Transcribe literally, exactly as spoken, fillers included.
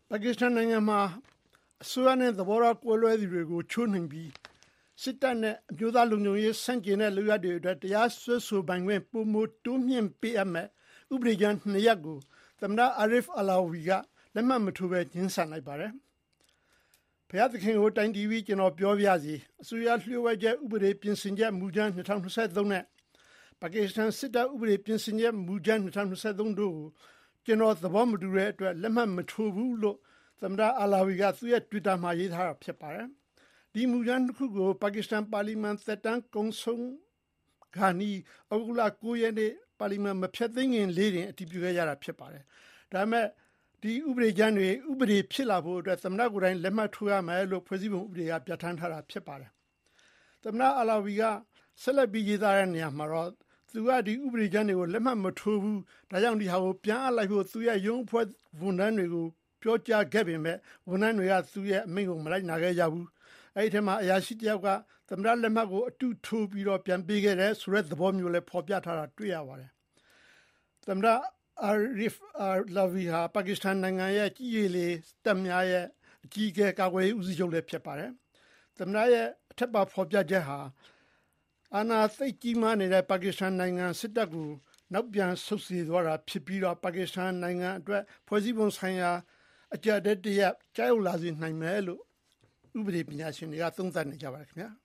ပါကစ္စတန်နိုင်ငံမှာအစိုးရနဲ့သဘောထားကွဲလွဲသူတွေကိုချိုးနှိမ်ပြီးစစ်တပ်နဲ့အမျိုးသားလုံခြုံရေးဆန့်ကျင်တဲ့လုပ်ရပ်တွေအတွက်တရားစွဲဆိုပိုင်ခွင့်ပိုမိုတိုးမြှင့်ပေးအပ်မယ်ဥပဒေကြမ်းနှစ်ရပ်ကိုသမ္မတ Arif Alvi ကလက်မှတ်မထိုးဘဲညှင်းဆန်လိုက်ပါတယ်။ဘုရားသခင်ကိုတိုင်တည်ပြီးကျွန်တော်ပြောပြစီအစိုးရလျှို့ဝှက်ချက်ဥပဒေပြင်ဆင်ချက်မူကြမ်း၂၀၂၃နဲ့ပါကစ္စတန်စစ်တပ်ဥပဒေပြင်ဆင်ချက်မူကြမ်း၂၀၂၃တို့ကိုကျွန်တော်သဘောမတူတဲ့အတွက်လက်မှတ်မထိုးဘူးလို့သမ္မတ Alvi ကသူ့ရဲ့ Twitter မှာရေးထားတာဖြစ်ပါတယ်။ဒီမူကြမ်းတစ်ခုကိုပါကစ္စတန်ပါလီမန်သက်တမ်းကုန်ဆုံးခါနီးအောက်တိုဘာ၉ရက်နေ့ပါလီမန်မဖျက်သိမ်းခင်လေးတင်အတည်ပြုခဲ့ရတာဖြစ်ပါတယ်။ဒါပေမဲ့ဒီဥပဒေကြမ်းတွေဥပဒေဖြစ်လာဖို့အတွက်သမ္မတကိုယ်တိုင်လက်မှတ်ထိုးရမယ်လို့ဖွဲ့စည်းပုံဥပဒေကပြဋ္ဌာန်းထားတာဖြစ်ပါတယ်။သမ္မတ Alvi ကဆက်လက်ပြီးရေးသားတဲ့နေရာမှာတော့သူကဒီဥပဒေကြမ်းတွေကိုလက်မှတ်မထိုးဘူးဒါကြောင့်ဒီဟာကိုပြန်အပ်လိုက်ဖို့သူရဲ့ရုံးအဖွဲ့ဝန်ထမ်းတွေကိုပြောကြားခဲ့ပေမဲ့ဝန်ထမ်းတွေကသူ့ရဲ့အမိန့်ကိုမလိုက်နာခဲ့ကြဘူးအဲ့ဒီထဲမှာအရာရှိတယောက်ကသမ္မတလက်မှတ်ကိုအတူထိုးပြီးတော့ပြန်ပေးခဲ့တယ်ဆိုတဲ့သဘောမျိုးလည်းဖော်ပြထားတာတွေ့ရပါတယ်သမ္မတ Arif Alvi ဟာပါကစ္စတန်နိုင်ငံရဲ့ကြီးရည်လေးတပ်များရဲ့အကြီးအကဲကာကွယ်ရေးဦးစီးချုပ်လည်းဖြစ်ပါတယ်သမ္မတရဲ့အထက်ပါဖော်ပြချက်ဟာအာဏာသိမ်းကြီးမားနေတဲ့ပါကစ္စတန်နိုင်ငံစစ်တပ်ကိုနောက်ပြန်ဆုတ်စေသွားတာဖြစ်ပြီးတော့ပါကစ္စတန်နိုင်ငံအတွက်ဖွဲ့စည်းပုံဆိုင်ရာအကြမ်းတည်းတရားကြောက်လာစေနိုင်မယ်လို့ဥပဒေပညာရှင်တွေကသုံးသပ်နေကြပါတယ်ခင်ဗျာ